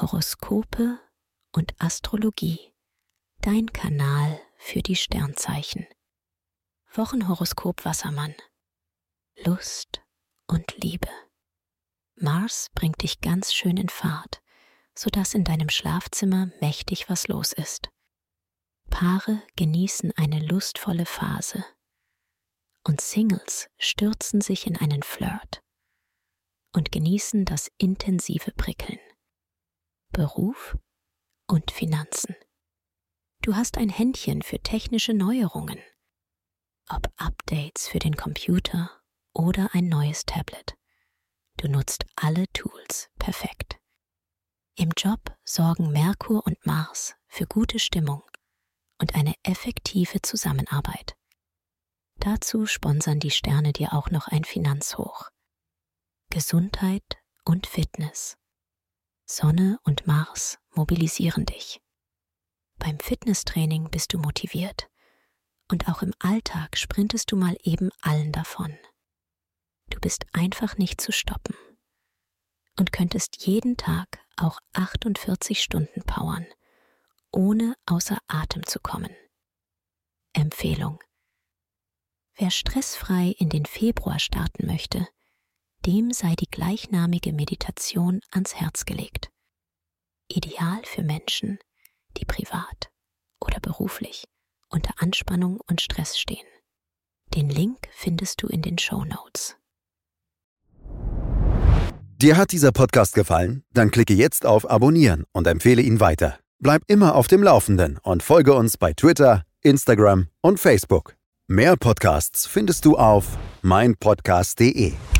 Horoskope und Astrologie, dein Kanal für die Sternzeichen. Wochenhoroskop Wassermann. Lust und Liebe. Mars bringt dich ganz schön in Fahrt, sodass in deinem Schlafzimmer mächtig was los ist. Paare genießen eine lustvolle Phase und Singles stürzen sich in einen Flirt und genießen das intensive Prickeln. Beruf und Finanzen. Du hast ein Händchen für technische Neuerungen, ob Updates für den Computer oder ein neues Tablet. Du nutzt alle Tools perfekt. Im Job sorgen Merkur und Mars für gute Stimmung und eine effektive Zusammenarbeit. Dazu sponsern die Sterne dir auch noch ein Finanzhoch. Gesundheit und Fitness. Sonne und Mars mobilisieren dich. Beim Fitnesstraining bist du motiviert und auch im Alltag sprintest du mal eben allen davon. Du bist einfach nicht zu stoppen und könntest jeden Tag auch 48 Stunden powern, ohne außer Atem zu kommen. Empfehlung: Wer stressfrei in den Februar starten möchte, dem sei die gleichnamige Meditation ans Herz gelegt. Ideal für Menschen, die privat oder beruflich unter Anspannung und Stress stehen. Den Link findest du in den Shownotes. Dir hat dieser Podcast gefallen? Dann klicke jetzt auf Abonnieren und empfehle ihn weiter. Bleib immer auf dem Laufenden und folge uns bei Twitter, Instagram und Facebook. Mehr Podcasts findest du auf meinpodcast.de.